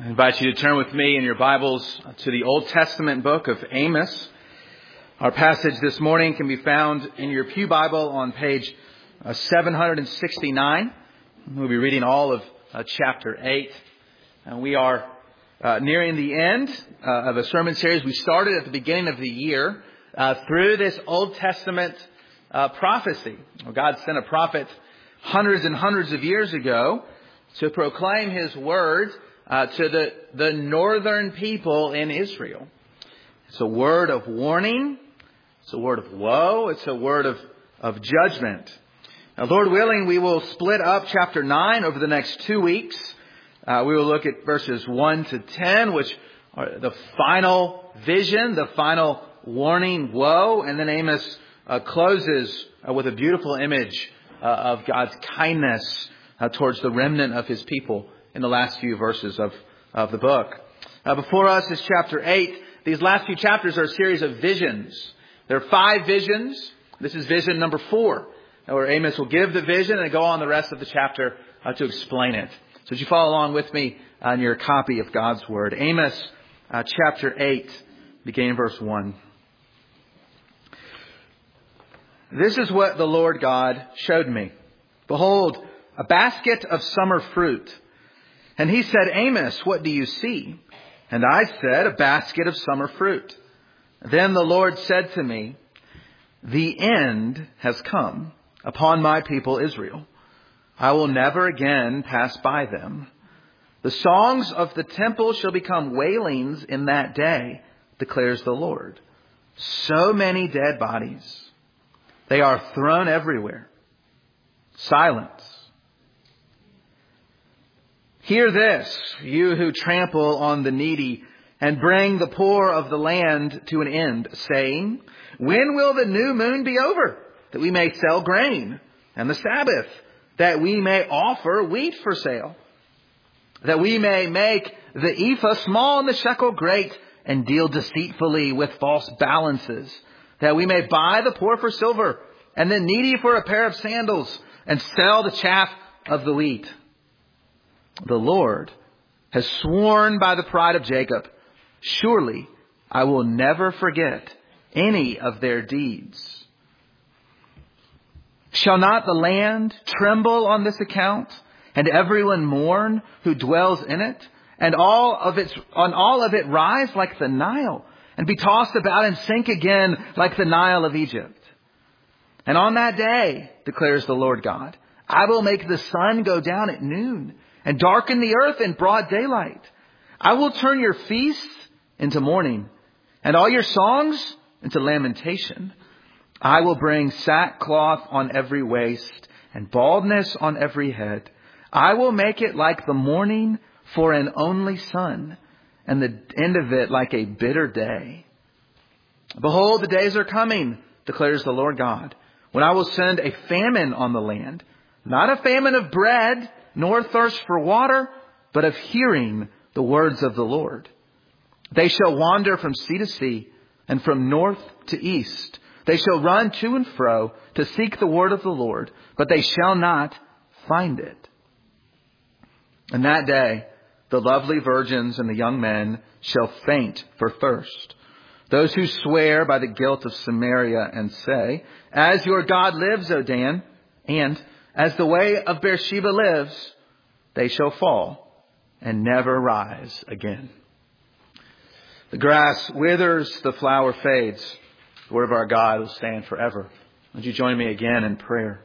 I invite you to turn with me in your Bibles to the Old Testament book of Amos. Our passage this morning can be found in your Pew Bible on page 769. We'll be reading all of chapter 8. And we are nearing the end of a sermon series we started at the beginning of the year through this Old Testament prophecy. God sent a prophet hundreds and hundreds of years ago to proclaim His word to the northern people in Israel. It's a word of warning. It's a word of woe. It's a word of judgment. Now, Lord willing, we will split up chapter 9 over the next 2 weeks. We will look at verses 1 to 10, which are the final vision, the final warning, woe. And then Amos closes with a beautiful image of God's kindness towards the remnant of His people in the last few verses of the book. Before us is chapter 8. These last few chapters are a series of visions. There are 5 visions. This is vision number 4, where Amos will give the vision and go on the rest of the chapter to explain it. So would you follow along with me on your copy of God's Word. Amos chapter 8, beginning in verse 1. This is what the Lord God showed me. Behold, a basket of summer fruit. And He said, Amos, what do you see? And I said, a basket of summer fruit. Then the Lord said to me, the end has come upon my people Israel. I will never again pass by them. The songs of the temple shall become wailings in that day, declares the Lord. So many dead bodies. They are thrown everywhere. Silence. Hear this, you who trample on the needy and bring the poor of the land to an end, saying, when will the new moon be over, that we may sell grain, and the Sabbath, that we may offer wheat for sale, that we may make the ephah small and the shekel great, and deal deceitfully with false balances, that we may buy the poor for silver, and the needy for a pair of sandals, and sell the chaff of the wheat. The Lord has sworn by the pride of Jacob, surely I will never forget any of their deeds. Shall not the land tremble on this account, and everyone mourn who dwells in it, and all of it rise like the Nile, and be tossed about and sink again like the Nile of Egypt? And on that day, declares the Lord God, I will make the sun go down at noon, and darken the earth in broad daylight. I will turn your feasts into mourning, and all your songs into lamentation. I will bring sackcloth on every waist, and baldness on every head. I will make it like the morning for an only son, and the end of it like a bitter day. Behold, the days are coming, declares the Lord God, when I will send a famine on the land, not a famine of bread, nor thirst for water, but of hearing the words of the Lord. They shall wander from sea to sea, and from north to east. They shall run to and fro to seek the word of the Lord, but they shall not find it. In that day, the lovely virgins and the young men shall faint for thirst. Those who swear by the guilt of Samaria and say, as your God lives, O Dan, and as the way of Beersheba lives, they shall fall and never rise again. The grass withers, the flower fades. The word of our God will stand forever. Would you join me again in prayer?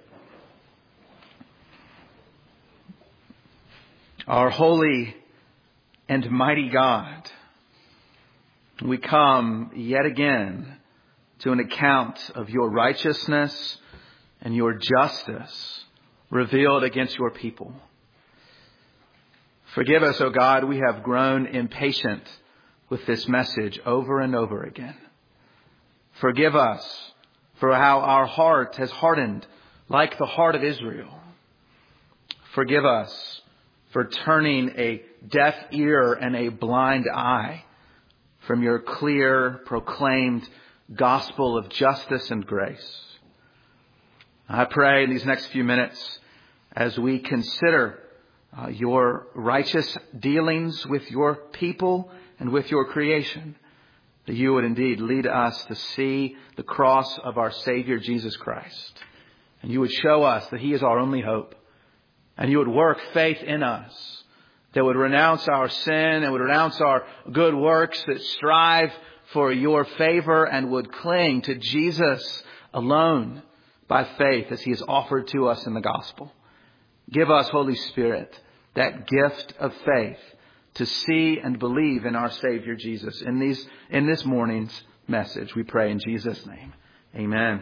Our holy and mighty God, we come yet again to an account of your righteousness and your justice revealed against your people. Forgive us, O God, we have grown impatient with this message over and over again. Forgive us for how our heart has hardened like the heart of Israel. Forgive us for turning a deaf ear and a blind eye from your clear, proclaimed gospel of justice and grace. I pray in these next few minutes, as we consider your righteous dealings with your people and with your creation, that you would indeed lead us to see the cross of our Savior Jesus Christ. And you would show us that He is our only hope. And you would work faith in us that would renounce our sin and would renounce our good works, that strive for your favor and would cling to Jesus alone by faith as He is offered to us in the gospel. Give us, Holy Spirit, that gift of faith to see and believe in our Savior Jesus. In this morning's message, we pray in Jesus' name. Amen.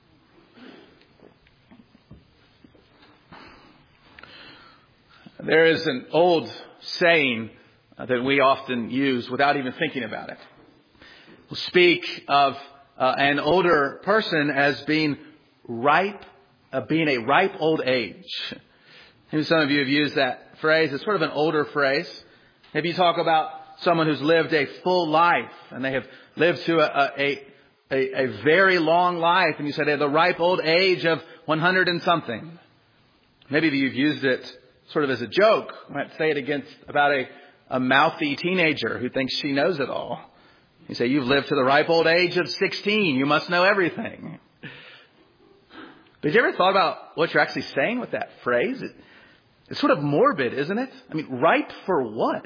There is an old saying that we often use without even thinking about it. We'll speak of an older person as being ripe, being a ripe old age. Maybe some of you have used that phrase. It's sort of an older phrase. Maybe you talk about someone who's lived a full life and they have lived to a very long life, and you say they're the ripe old age of 100 and something. Maybe you've used it sort of as a joke. I might say it about a mouthy teenager who thinks she knows it all. You say, you've lived to the ripe old age of 16. You must know everything. But have you ever thought about what you're actually saying with that phrase? It's sort of morbid, isn't it? I mean, ripe for what?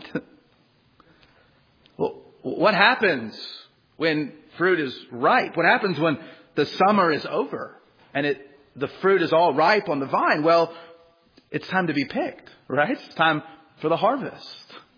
Well, what happens when fruit is ripe? What happens when the summer is over and the fruit is all ripe on the vine? Well, it's time to be picked, right? It's time for the harvest.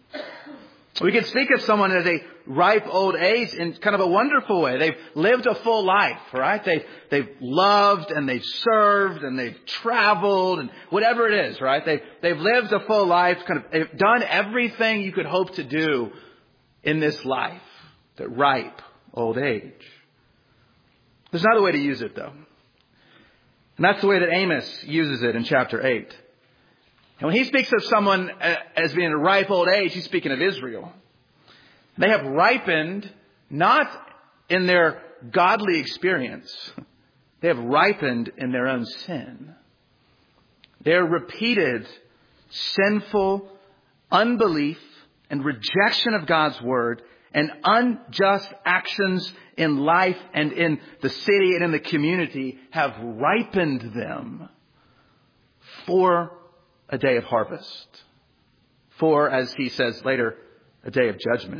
We can speak of someone as a ripe old age in kind of a wonderful way. They've lived a full life, right? They've loved and they've served and they've traveled and whatever it is, right? They've lived a full life, they've done everything you could hope to do in this life. That ripe old age. There's another way to use it, though. And that's the way that Amos uses it in chapter 8. And when he speaks of someone as being a ripe old age, he's speaking of Israel. They have ripened not in their godly experience. They have ripened in their own sin. Their repeated sinful unbelief and rejection of God's word and unjust actions in life and in the city and in the community have ripened them for a day of harvest. For, as he says later, a day of judgment.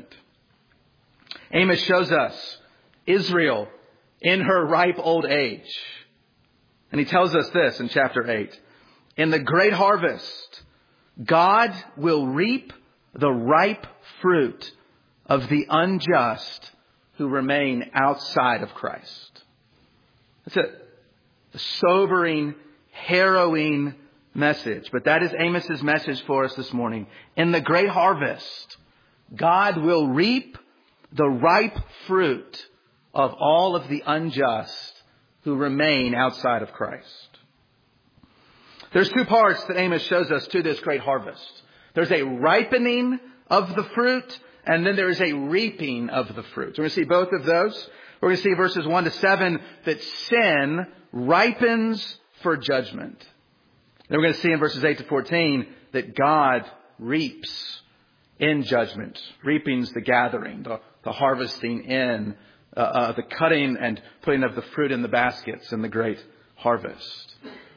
Amos shows us Israel in her ripe old age. And he tells us this in chapter 8. In the great harvest, God will reap the ripe fruit of the unjust who remain outside of Christ. That's a sobering, harrowing message. But that is Amos's message for us this morning. In the great harvest, God will reap the ripe fruit of all of the unjust who remain outside of Christ. There's two parts that Amos shows us to this great harvest. There's a ripening of the fruit, and then there is a reaping of the fruit. We're going to see both of those. We're going to see verses 1 to 7 that sin ripens for judgment. Then we're going to see in verses 8 to 14 that God reaps in judgment. Reaping's the gathering, the harvesting in, the cutting and putting of the fruit in the baskets in the great harvest.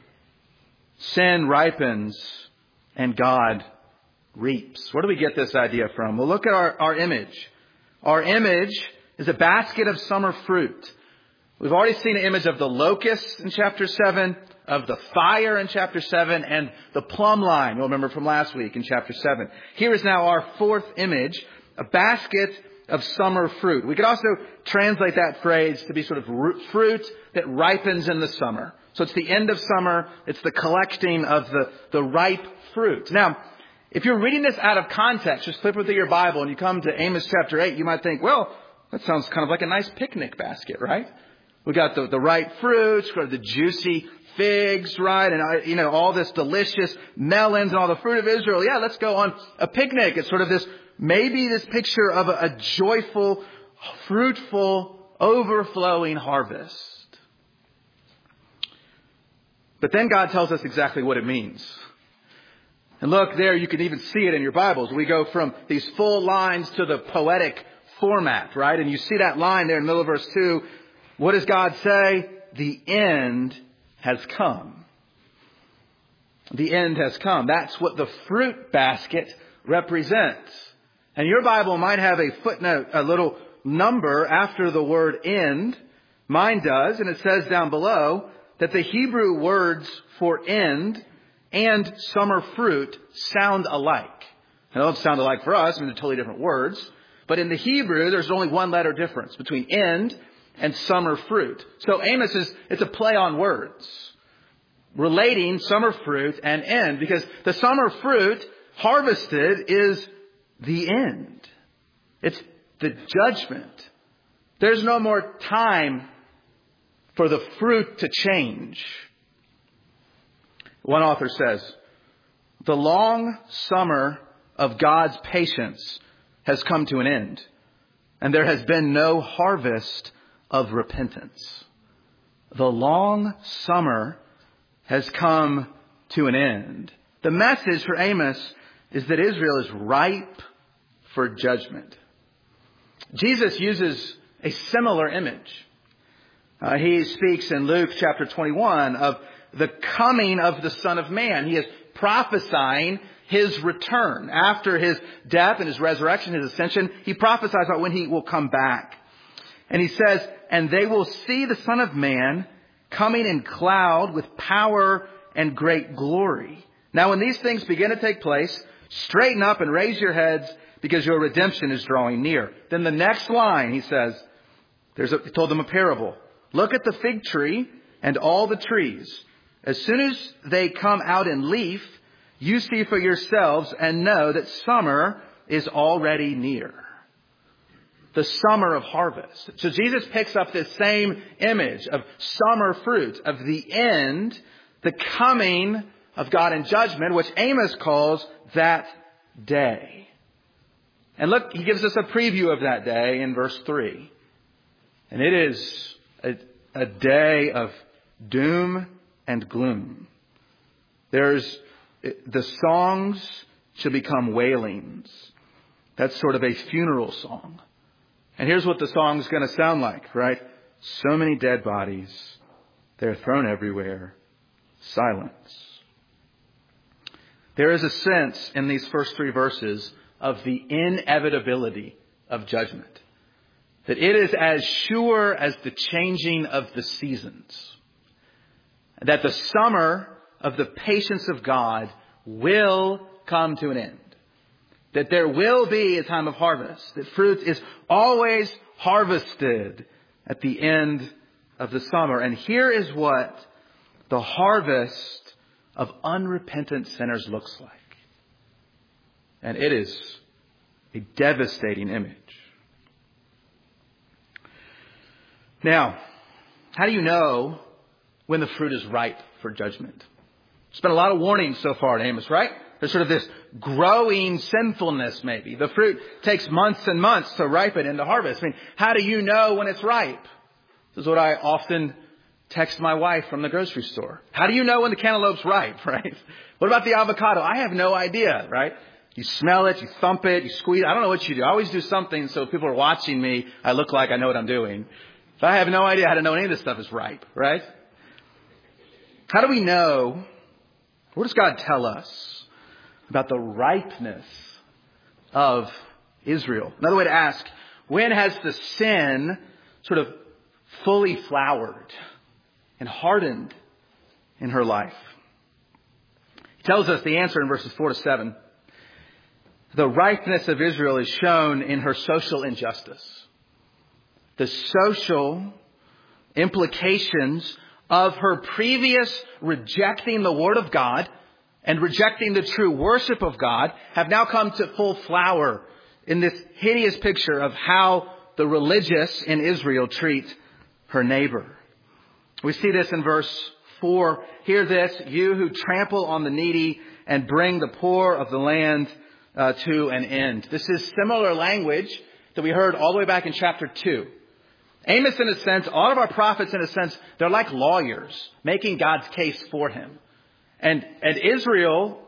Sin ripens and God reaps. Where do we get this idea from? Well, look at our image. Our image is a basket of summer fruit. We've already seen an image of the locusts in chapter 7, of the fire in chapter 7, and the plumb line, you'll remember from last week in chapter 7. Here is now our fourth image, a basket of summer fruit. We could also translate that phrase to be sort of fruit that ripens in the summer. So it's the end of summer. It's the collecting of the ripe fruit. Now, if you're reading this out of context, just flip through your Bible and you come to Amos chapter 8, you might think, well, that sounds kind of like a nice picnic basket, right? We got the ripe fruits, we got the juicy figs, right? And, all this delicious melons and all the fruit of Israel. Yeah, let's go on a picnic. It's sort of this picture of a joyful, fruitful, overflowing harvest. But then God tells us exactly what it means. And look there, you can even see it in your Bibles. We go from these full lines to the poetic format, right? And you see that line there in the middle of verse 2. What does God say? The end has come. The end has come. That's what the fruit basket represents. And your Bible might have a footnote, a little number after the word end. Mine does, and it says down below that the Hebrew words for end and summer fruit sound alike. They don't sound alike for us. I mean, they're totally different words. But in the Hebrew, there's only one letter difference between end and summer fruit. So Amos it's a play on words, relating summer fruit and end, because the summer fruit harvested is the end. It's the judgment. There's no more time for the fruit to change. One author says, the long summer of God's patience has come to an end, and there has been no harvest of repentance. The long summer has come to an end. The message for Amos is that Israel is ripe for judgment. Jesus uses a similar image. He speaks in Luke chapter 21 of the coming of the Son of Man. He is prophesying his return. After his death and his resurrection, his ascension, he prophesies about when he will come back. And he says, and they will see the Son of Man coming in cloud with power and great glory. Now, when these things begin to take place, straighten up and raise your heads, because your redemption is drawing near. Then the next line, he says, he told them a parable. Look at the fig tree and all the trees. As soon as they come out in leaf, you see for yourselves and know that summer is already near. The summer of harvest. So Jesus picks up this same image of summer fruit, of the end, the coming of God in judgment, which Amos calls that day. And look, he gives us a preview of that day in verse 3. And it is a day of doom and gloom. The songs shall become wailings. That's sort of a funeral song. And here's what the song's going to sound like, right? So many dead bodies. They're thrown everywhere. Silence. There is a sense in these first 3 verses of the inevitability of judgment. That it is as sure as the changing of the seasons. That the summer of the patience of God will come to an end. That there will be a time of harvest. That fruit is always harvested at the end of the summer. And here is what the harvest of unrepentant sinners looks like. And it is a devastating image. Now, how do you know when the fruit is ripe for judgment? There's been a lot of warnings so far in Amos, right? There's sort of this growing sinfulness maybe. The fruit takes months and months to ripen into harvest. I mean, how do you know when it's ripe? This is what I often text my wife from the grocery store. How do you know when the cantaloupe's ripe, right? What about the avocado? I have no idea, right? You smell it, you thump it, you squeeze it. I don't know what you do. I always do something so if people are watching me, I look like I know what I'm doing. So I have no idea how to know any of this stuff is ripe, right? How do we know? What does God tell us about the ripeness of Israel? Another way to ask, when has the sin sort of fully flowered and hardened in her life? He tells us the answer in verses 4-7. The ripeness of Israel is shown in her social injustice. The social implications of her previous rejecting the Word of God and rejecting the true worship of God have now come to full flower in this hideous picture of how the religious in Israel treat her neighbor. We see this in verse 4. Hear this, you who trample on the needy and bring the poor of the land to an end. This is similar language that we heard all the way back in chapter 2. Amos, in a sense, all of our prophets, in a sense, they're like lawyers making God's case for him. And Israel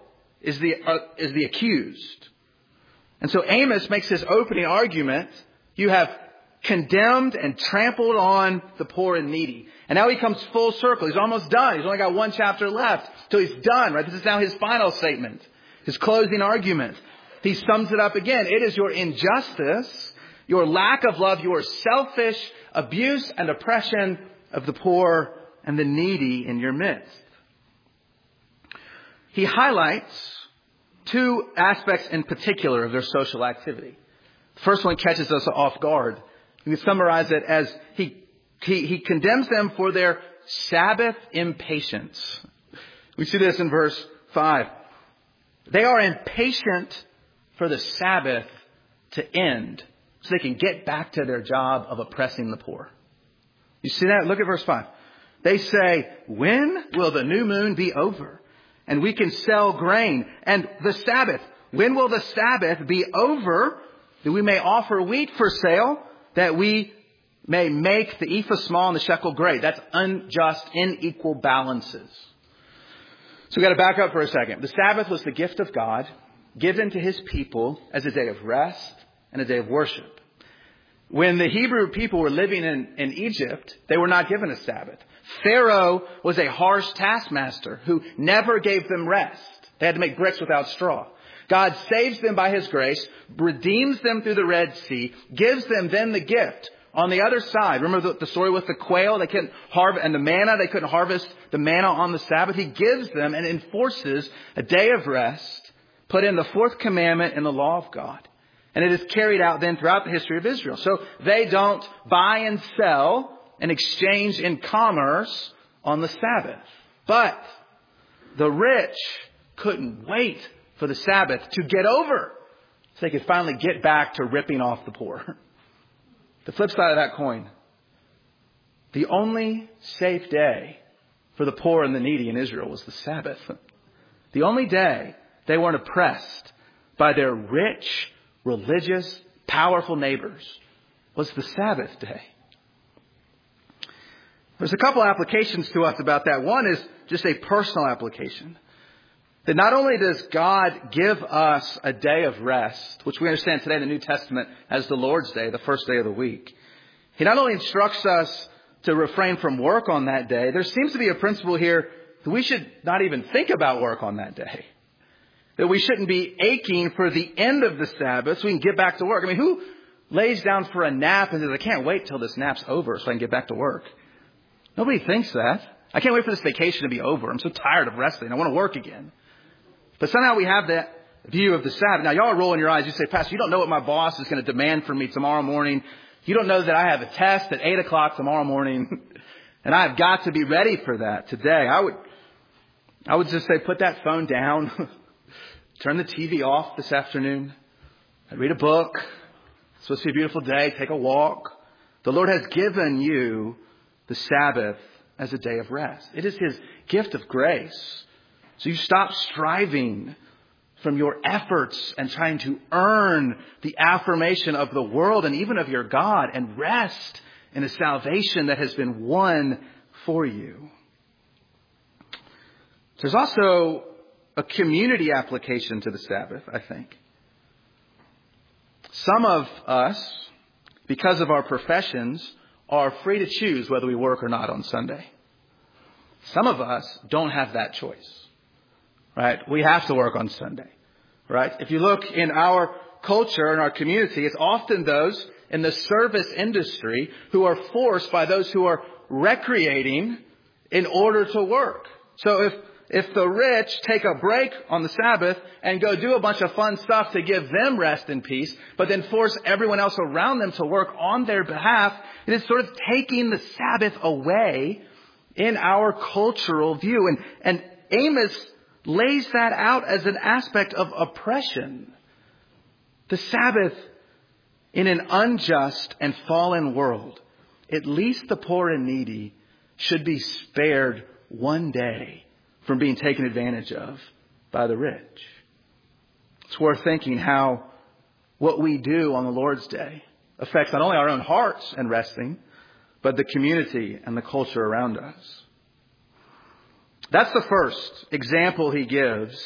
is the accused. And so Amos makes his opening argument. You have condemned and trampled on the poor and needy. And now he comes full circle. He's almost done. He's only got one chapter left till he's done, right? This is now his final statement, his closing argument. He sums it up again. It is your injustice, your lack of love, your selfish abuse and oppression of the poor and the needy in your midst. He highlights two aspects in particular of their social activity. The first one catches us off guard. We can summarize it as he condemns them for their Sabbath impatience. We see this in verse 5. They are impatient for the Sabbath to end so they can get back to their job of oppressing the poor. You see that? Look at verse 5. They say, when will the new moon be over? And we can sell grain. And the Sabbath, when will the Sabbath be over that we may offer wheat for sale, that we may make the ephah small and the shekel great? That's unjust, unequal balances. So we've got to back up for a second. The Sabbath was the gift of God given to his people as a day of rest and a day of worship. When the Hebrew people were living in Egypt, they were not given a Sabbath. Pharaoh was a harsh taskmaster who never gave them rest. They had to make bricks without straw. God saves them by his grace, redeems them through the Red Sea, gives them then the gift. On the other side, remember the story with the quail? They couldn't harvest, and the manna, they couldn't harvest the manna on the Sabbath. He gives them and enforces a day of rest, put in the fourth commandment in the law of God. And it is carried out then throughout the history of Israel. So they don't buy and sell and exchange in commerce on the Sabbath. But the rich couldn't wait for the Sabbath to get over so they could finally get back to ripping off the poor. The flip side of that coin, the only safe day for the poor and the needy in Israel was the Sabbath. The only day they weren't oppressed by their rich, religious, powerful neighbors was the Sabbath day. There's a couple applications to us about that. One is just a personal application. That not only does God give us a day of rest, which we understand today in the New Testament as the Lord's Day, the first day of the week. He not only instructs us to refrain from work on that day, there seems to be a principle here that we should not even think about work on that day. That we shouldn't be aching for the end of the Sabbath so we can get back to work. I mean, who lays down for a nap and says, I can't wait till this nap's over so I can get back to work? Nobody thinks that. I can't wait for this vacation to be over. I'm so tired of resting. I want to work again. But somehow we have that view of the Sabbath. Now, y'all are rolling your eyes. You say, Pastor, you don't know what my boss is going to demand from me tomorrow morning. You don't know that I have a test at 8 o'clock tomorrow morning. And I've got to be ready for that today. I would just say, put that phone down. Turn the TV off this afternoon. I'd read a book. It's supposed to be a beautiful day. Take a walk. The Lord has given you the Sabbath as a day of rest. It is his gift of grace. So you stop striving from your efforts and trying to earn the affirmation of the world and even of your God, and rest in a salvation that has been won for you. There's also a community application to the Sabbath, I think. Some of us, because of our professions, are free to choose whether we work or not on Sunday. Some of us don't have that choice. Right? We have to work on Sunday. Right? If you look in our culture, in our community, it's often those in the service industry who are forced by those who are recreating in order to work. So if the rich take a break on the Sabbath and go do a bunch of fun stuff to give them rest and peace, but then force everyone else around them to work on their behalf, it is sort of taking the Sabbath away in our cultural view. And Amos lays that out as an aspect of oppression. The Sabbath in an unjust and fallen world, at least the poor and needy should be spared one day from being taken advantage of by the rich. It's worth thinking how what we do on the Lord's Day affects not only our own hearts and resting, but the community and the culture around us. That's the first example he gives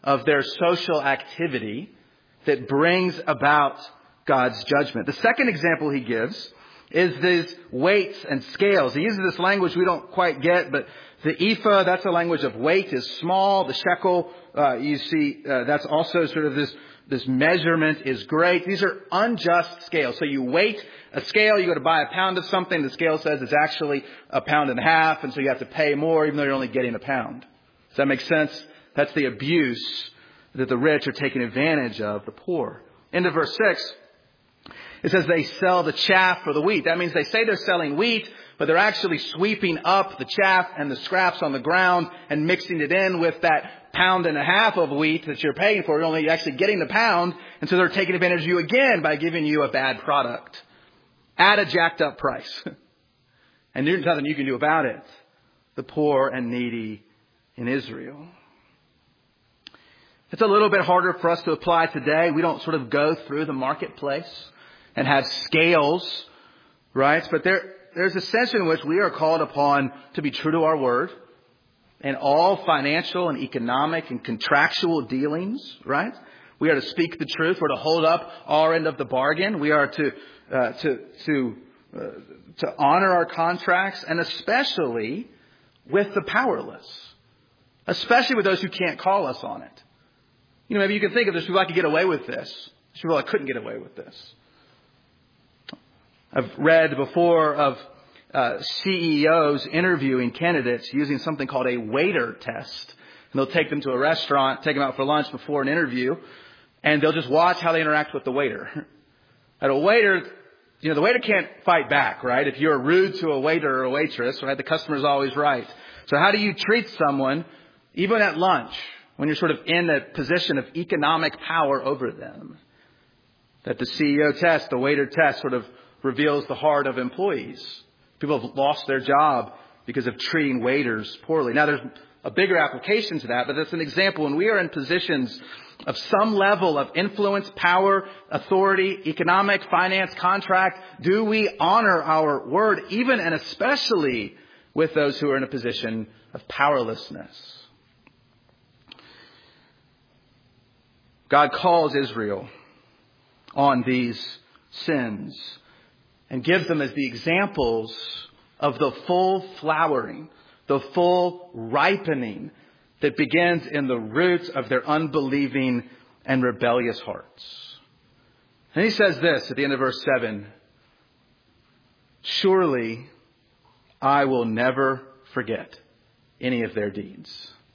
of their social activity that brings about God's judgment. The second example he gives is these weights and scales. He uses this language we don't quite get, but the ephah, that's a language of weight, is small. The shekel, you see, that's also sort of this measurement is great. These are unjust scales. So you weight a scale, you go to buy a pound of something, the scale says it's actually 1.5 pounds, and so you have to pay more even though you're only getting 1 pound. Does that make sense? That's the abuse that the rich are taking advantage of the poor. Into verse 6, it says they sell the chaff for the wheat. That means they say they're selling wheat, but they're actually sweeping up the chaff and the scraps on the ground and mixing it in with that 1.5 pounds of wheat that you're paying for. You're only actually getting the 1 pound. And so they're taking advantage of you again by giving you a bad product at a jacked up price. And there's nothing you can do about it. The poor and needy in Israel. It's a little bit harder for us to apply today. We don't sort of go through the marketplace and have scales, right? But there's a sense in which we are called upon to be true to our word in all financial and economic and contractual dealings, right? We are to speak the truth. We're to hold up our end of the bargain. We are to honor our contracts, and especially with the powerless, especially with those who can't call us on it. You know, maybe you can think of there's people I could get away with this. There's people I couldn't get away with this. I've read before of CEOs interviewing candidates using something called a waiter test. And they'll take them to a restaurant, take them out for lunch before an interview, and they'll just watch how they interact with the waiter. And a waiter, you know, the waiter can't fight back, right? If you're rude to a waiter or a waitress, right, the customer's always right. So how do you treat someone, even at lunch, when you're sort of in a position of economic power over them? That the CEO test, the waiter test, sort of reveals the heart of employees. People have lost their job because of treating waiters poorly. Now, there's a bigger application to that, but that's an example. When we are in positions of some level of influence, power, authority, economic, finance, contract, do we honor our word, even and especially with those who are in a position of powerlessness? God calls Israel on these sins and gives them as the examples of the full flowering, the full ripening that begins in the roots of their unbelieving and rebellious hearts. And he says this at the end of verse 7, surely I will never forget any of their deeds.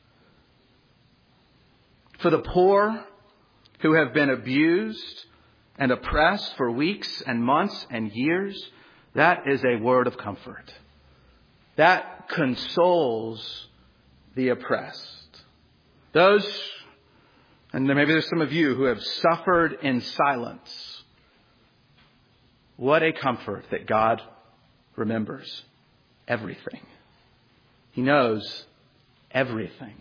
For the poor who have been abused and oppressed for weeks and months and years, that is a word of comfort. That consoles the oppressed. Those, and maybe there's some of you who have suffered in silence. What a comfort that God remembers everything. He knows everything.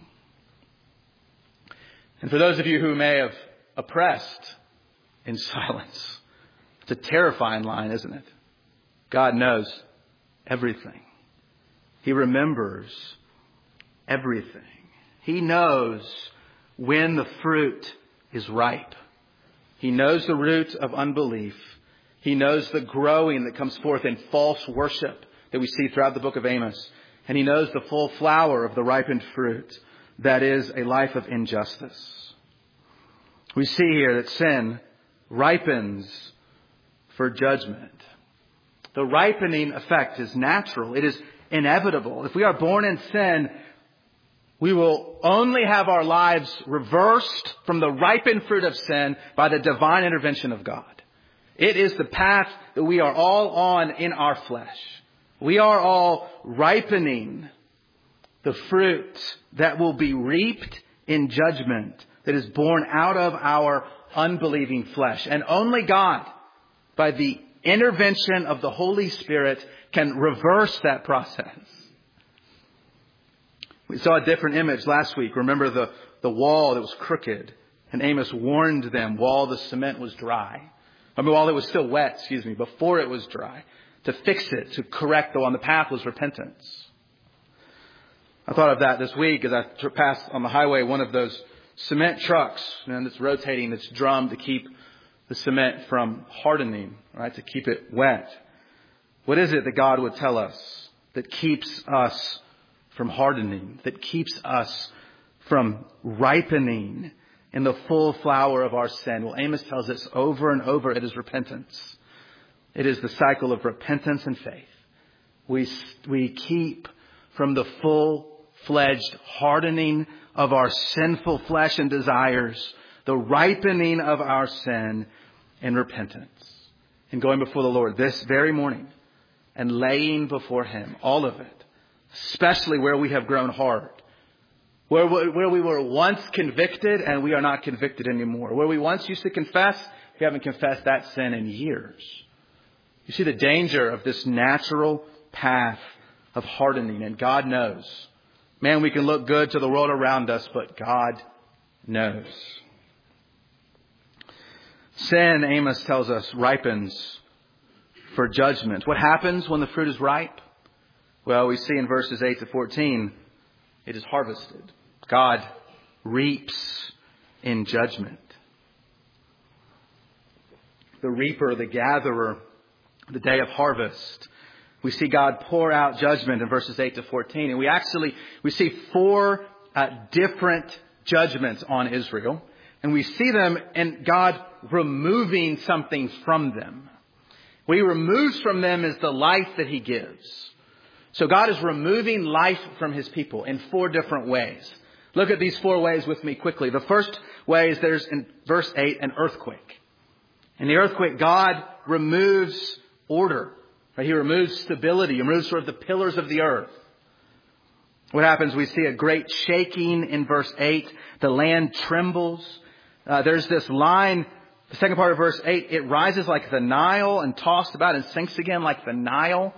And for those of you who may have oppressed in silence, it's a terrifying line, isn't it? God knows everything. He remembers everything. He knows when the fruit is ripe. He knows the root of unbelief. He knows the growing that comes forth in false worship that we see throughout the book of Amos. And he knows the full flower of the ripened fruit that is a life of injustice. We see here that sin ripens for judgment. The ripening effect is natural. It is inevitable. If we are born in sin, we will only have our lives reversed from the ripened fruit of sin by the divine intervention of God. It is the path that we are all on in our flesh. We are all ripening the fruit that will be reaped in judgment that is born out of our unbelieving flesh. And only God, by the intervention of the Holy Spirit, can reverse that process. We saw a different image last week. Remember the wall that was crooked. And Amos warned them while the cement was dry. While it was still wet, before it was dry. To fix it, to correct the one. The path was repentance. I thought of that this week as I passed on the highway one of those cement trucks, and it's rotating its drum to keep the cement from hardening, right? To keep it wet. What is it that God would tell us that keeps us from hardening, that keeps us from ripening in the full flower of our sin? Well, Amos tells us over and over, it is repentance. It is the cycle of repentance and faith. We keep from the full-fledged hardening of our sinful flesh and desires, the ripening of our sin in repentance, and going before the Lord this very morning and laying before Him all of it, especially where we have grown hard, where we were once convicted and we are not convicted anymore, where we once used to confess, we haven't confessed that sin in years. You see the danger of this natural path of hardening, and God knows. Man, we can look good to the world around us, but God knows. Sin, Amos tells us, ripens for judgment. What happens when the fruit is ripe? Well, we see in verses 8 to 14, it is harvested. God reaps in judgment. The reaper, the gatherer, the day of harvest. We see God pour out judgment in verses 8 to 14. And we see 4 different judgments on Israel. And we see them in God removing something from them. What He removes from them is the life that He gives. So God is removing life from His people in 4 different ways. Look at these 4 ways with me quickly. The first way is there's in verse 8 an earthquake. In the earthquake, God removes order. Right? He removes stability. He removes sort of the pillars of the earth. What happens? We see a great shaking in verse 8. The land trembles. There's this line, the second part of verse 8. It rises like the Nile and tossed about and sinks again like the Nile.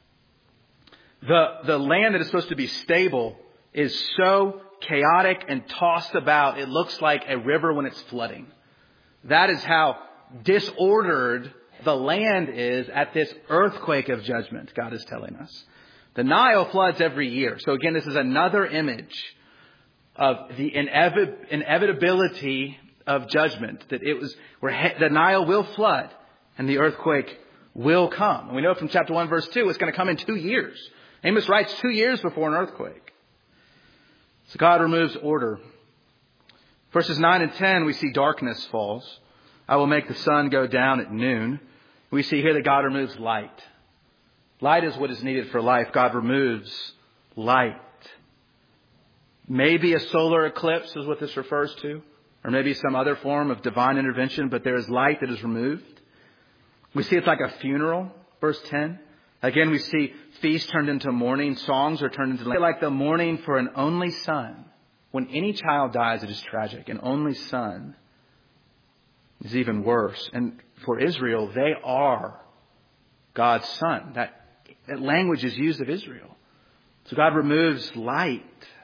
The land that is supposed to be stable is so chaotic and tossed about, it looks like a river when it's flooding. That is how disordered the land is at this earthquake of judgment, God is telling us. The Nile floods every year. So again, this is another image of the inevitability of judgment. That it was where the Nile will flood and the earthquake will come. And we know from chapter 1 verse 2, it's going to come in 2 years. Amos writes 2 years before an earthquake. So God removes order. Verses 9 and 10, we see darkness falls. I will make the sun go down at noon. We see here that God removes light. Light is what is needed for life. God removes light. Maybe a solar eclipse is what this refers to, or maybe some other form of divine intervention, but there is light that is removed. We see it's like a funeral, verse 10. Again, we see feasts turned into mourning, songs are turned into like the mourning for an only son. When any child dies, it is tragic. An only son is even worse. And for Israel, they are God's son. That language is used of Israel. So God removes light.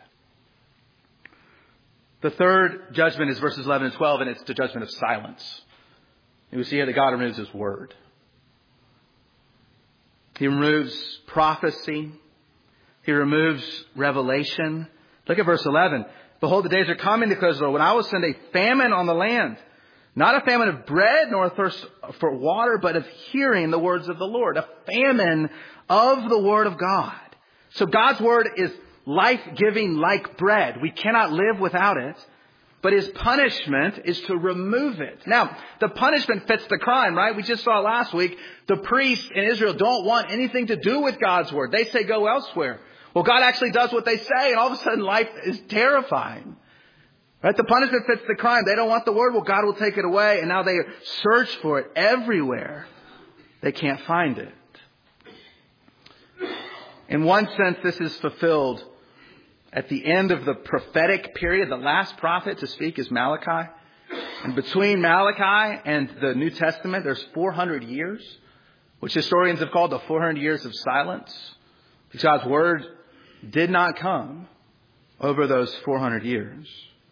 The third judgment is verses 11 and 12, and it's the judgment of silence. And we see here that God removes His word. He removes prophecy. He removes revelation. Look at verse 11. Behold, the days are coming, declares the Lord, when I will send a famine on the land. Not a famine of bread, nor a thirst for water, but of hearing the words of the Lord. A famine of the word of God. So God's word is life-giving like bread. We cannot live without it. But His punishment is to remove it. Now, the punishment fits the crime, right? We just saw last week, the priests in Israel don't want anything to do with God's word. They say go elsewhere. Well, God actually does what they say, and all of a sudden life is terrifying. Right? The punishment fits the crime. They don't want the word. Well, God will take it away. And now they search for it everywhere. They can't find it. In one sense, this is fulfilled at the end of the prophetic period. The last prophet to speak is Malachi. And between Malachi and the New Testament, there's 400 years, which historians have called the 400 years of silence. Because God's word did not come over those 400 years.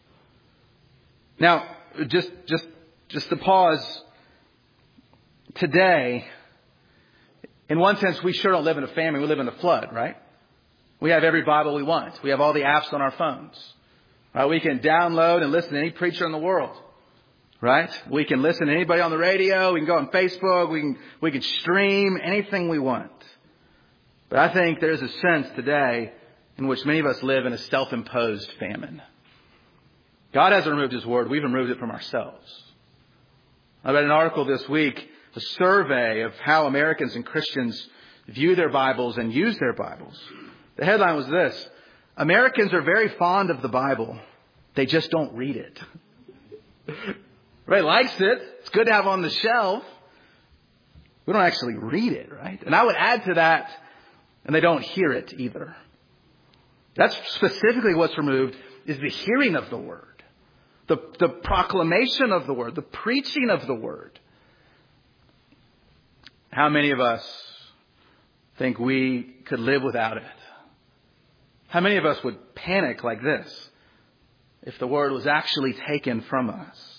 Now, just to pause, today, in one sense, we sure don't live in a famine. We live in a flood, right? We have every Bible we want. We have all the apps on our phones. We can download and listen to any preacher in the world. Right? We can listen to anybody on the radio. We can go on Facebook. We can stream anything we want. But I think there's a sense today in which many of us live in a self-imposed famine. God hasn't removed His Word. We've removed it from ourselves. I read an article this week, a survey of how Americans and Christians view their Bibles and use their Bibles. The headline was this: Americans are very fond of the Bible. They just don't read it. Everybody likes it. It's good to have on the shelf. We don't actually read it, right? And I would add to that, and they don't hear it either. That's specifically what's removed, is the hearing of the Word. The proclamation of the Word. The preaching of the Word. How many of us think we could live without it? How many of us would panic like this if the Word was actually taken from us?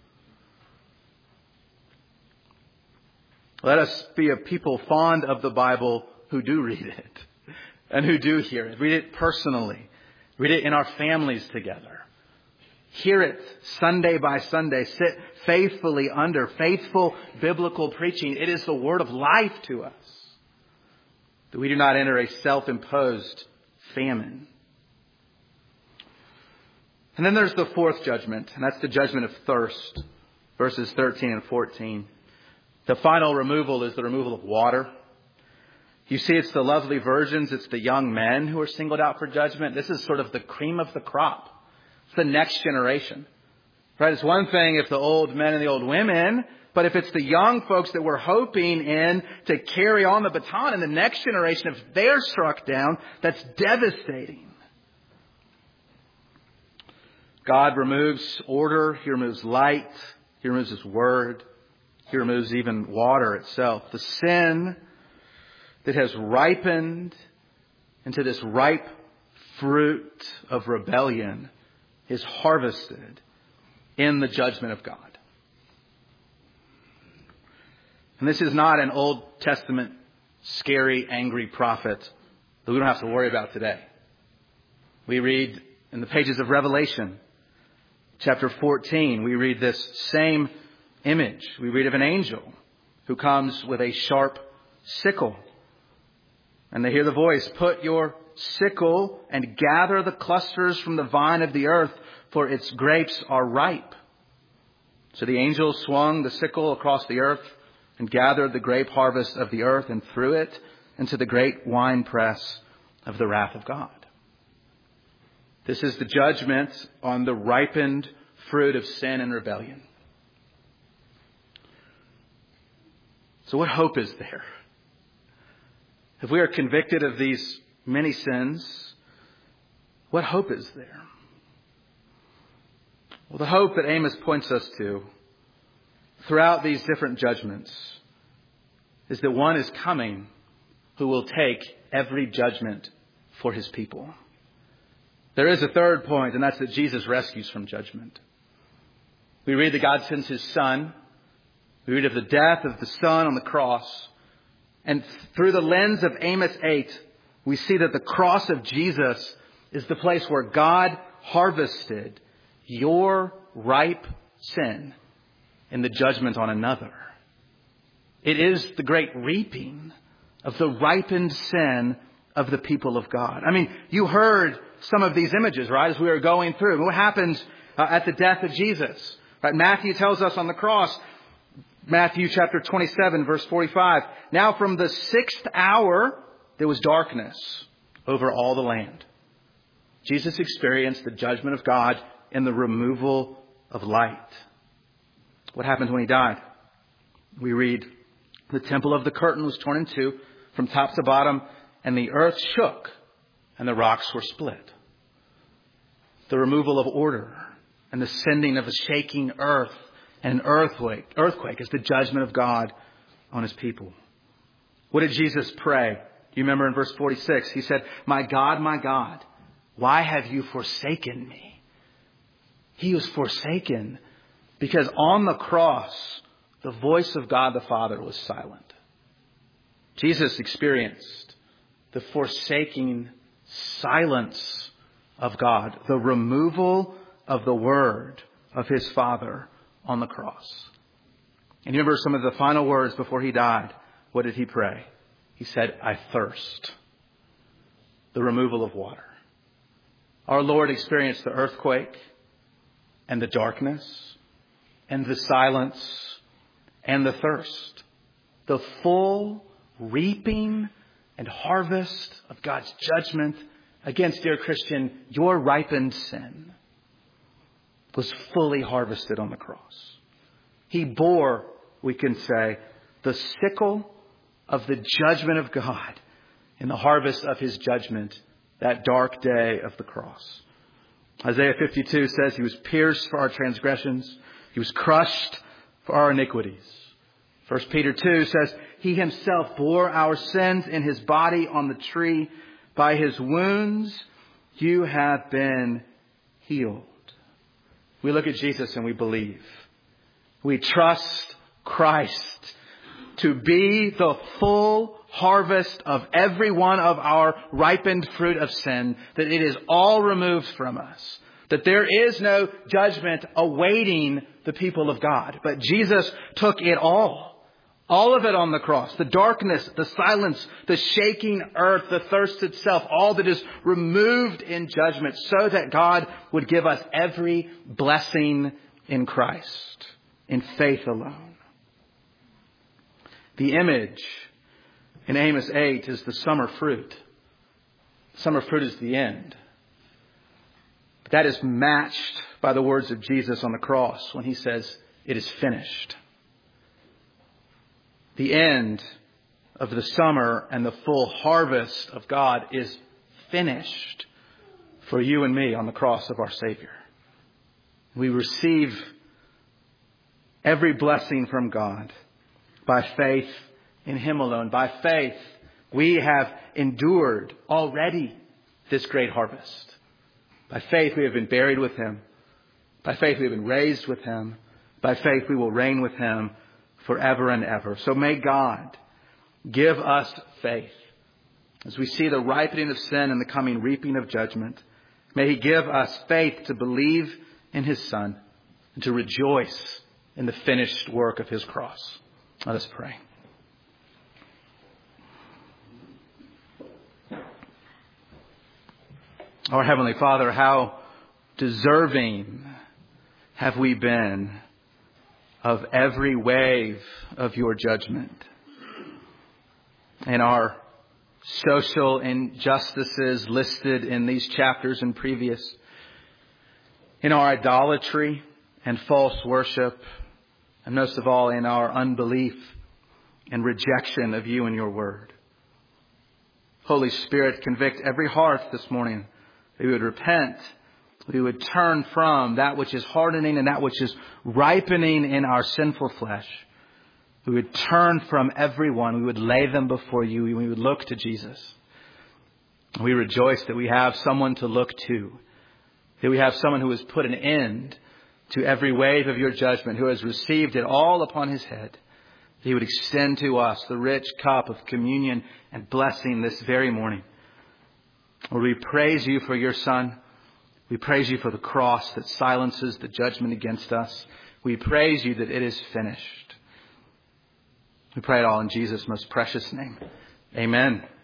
Let us be a people fond of the Bible who do read it and who do hear it. Read it personally. Read it in our families together. Hear it Sunday by Sunday. Sit faithfully under faithful biblical preaching. It is the word of life to us. That we do not enter a self-imposed famine. And then there's the fourth judgment, and that's the judgment of thirst. Verses 13 and 14. The final removal is the removal of water. You see, it's the lovely virgins, it's the young men who are singled out for judgment. This is sort of the cream of the crop. It's the next generation. Right? It's one thing if the old men and the old women, but if it's the young folks that we're hoping in to carry on the baton in the next generation, if they're struck down, that's devastating. God removes order. He removes light. He removes His Word. He removes even water itself. The sin that has ripened into this ripe fruit of rebellion is harvested in the judgment of God. And this is not an Old Testament scary, angry prophet that we don't have to worry about today. We read in the pages of Revelation, chapter 14, we read this same image. We read of an angel who comes with a sharp sickle. And they hear the voice, "Put your sickle and gather the clusters from the vine of the earth, for its grapes are ripe." So the angel swung the sickle across the earth and gathered the grape harvest of the earth and threw it into the great winepress of the wrath of God. This is the judgment on the ripened fruit of sin and rebellion. So what hope is there? If we are convicted of these many sins, what hope is there? Well, the hope that Amos points us to throughout these different judgments is that one is coming who will take every judgment for His people. There is a third point, and that's that Jesus rescues from judgment. We read that God sends His Son. We read of the death of the Son on the cross. And through the lens of Amos 8, we see that the cross of Jesus is the place where God harvested your ripe sin in the judgment on another. It is the great reaping of the ripened sin of the people of God. I mean, you heard some of these images, right, as we were going through. What happens at the death of Jesus? Right? Matthew tells us on the cross, Matthew chapter 27, verse 45. Now from the 6th hour, there was darkness over all the land. Jesus experienced the judgment of God in the removal of light. What happened when He died? We read, the temple of the curtain was torn in two from top to bottom, and the earth shook, and the rocks were split. The removal of order and the sending of a shaking earth and an earthquake is the judgment of God on His people. What did Jesus pray? Do you remember in verse 46? He said, my God, why have you forsaken me?" He was forsaken because on the cross, the voice of God the Father was silent. Jesus experienced the forsaking silence of God, the removal of the word of his Father on the cross. And you remember some of the final words before he died. What did he pray? He said, I thirst. The removal of water. Our Lord experienced the earthquake and the darkness and the silence and the thirst. The full reaping and harvest of God's judgment against, dear Christian, your ripened sin was fully harvested on the cross. He bore, we can say, the sickle of the judgment of God in the harvest of his judgment that dark day of the cross. Isaiah 52 says he was pierced for our transgressions. He was crushed for our iniquities. 1 Peter 2 says he himself bore our sins in his body on the tree. By his wounds you have been healed. We look at Jesus and we believe. We trust Christ to be the full harvest of every one of our ripened fruit of sin, that it is all removed from us, that there is no judgment awaiting the people of God. But Jesus took it all of it on the cross, the darkness, the silence, the shaking earth, the thirst itself, all that is removed in judgment, so that God would give us every blessing in Christ, in faith alone. The image in Amos 8 is the summer fruit. Summer fruit is the end. But that is matched by the words of Jesus on the cross when he says, it is finished. The end of the summer and the full harvest of God is finished for you and me on the cross of our Savior. We receive every blessing from God by faith in him alone. By faith, we have endured already this great harvest. By faith, we have been buried with him. By faith, we have been raised with him. By faith, we will reign with him forever and ever. So may God give us faith as we see the ripening of sin and the coming reaping of judgment. May he give us faith to believe in his Son and to rejoice in the finished work of his cross. Let us pray. Our Heavenly Father, how deserving have we been of every wave of your judgment. In our social injustices listed in these chapters and previous, in our idolatry and false worship, and most of all in our unbelief and rejection of you and your word. Holy Spirit, convict every heart this morning. We would repent. We would turn from that which is hardening and that which is ripening in our sinful flesh. We would turn from everyone. We would lay them before you. We would look to Jesus. We rejoice that we have someone to look to. That we have someone who has put an end to every wave of your judgment, who has received it all upon his head. He would extend to us the rich cup of communion and blessing this very morning. Lord, we praise you for your Son. We praise you for the cross that silences the judgment against us. We praise you that it is finished. We pray it all in Jesus' most precious name. Amen.